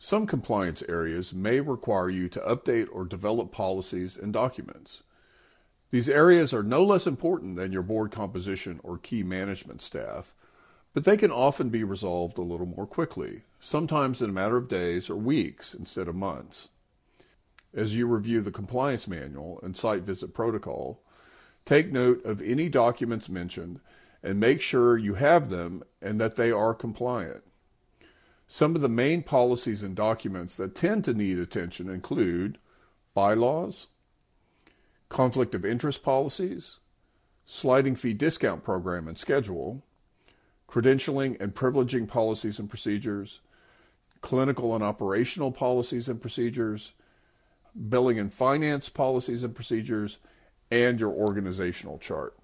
Some compliance areas may require you to update or develop policies and documents. These areas are no less important than your board composition or key management staff, but they can often be resolved a little more quickly, sometimes in a matter of days or weeks instead of months. As you review the compliance manual and site visit protocol, take note of any documents mentioned and make sure you have them and that they are compliant. Some of the main policies and documents that tend to need attention include bylaws, conflict of interest policies, sliding fee discount program and schedule, credentialing and privileging policies and procedures, clinical and operational policies and procedures, billing and finance policies and procedures, and your organizational chart.